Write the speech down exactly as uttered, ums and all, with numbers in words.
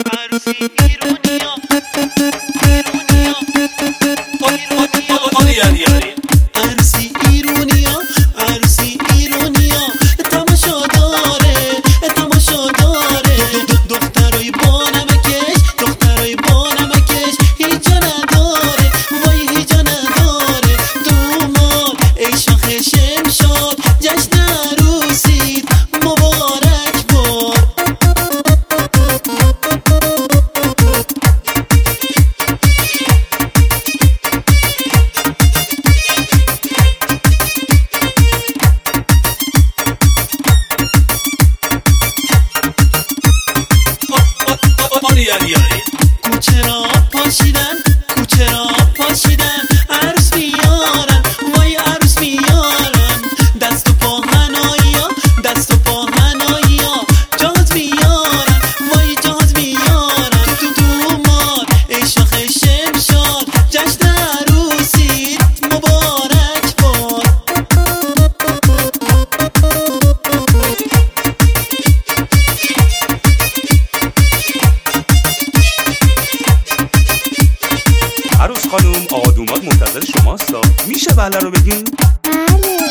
عروسی ایرونیا ایرونیا ایرونیا عروسی ایرونیا عروسی ایرونیا تماشا داره تماشا داره دخترای با نمکش دخترای با نمکش هیچا نداره وای هیچا نداره دومار ای شاخ شمشاد جشن عروسیت مبارک باد کوچه را پاشیدن کوچه را پاشیدن عروس میارن وای عروس میارن دست و پا هنایی ها دست و پا هنایی ها جهاز میارن وای جهاز میارن تو تو مار ای شاخ شمشاد جشن عروسیت مبارک باد عروس خانم آقا دوماد منتظر شماستا. میشه بله رو بگین؟ بله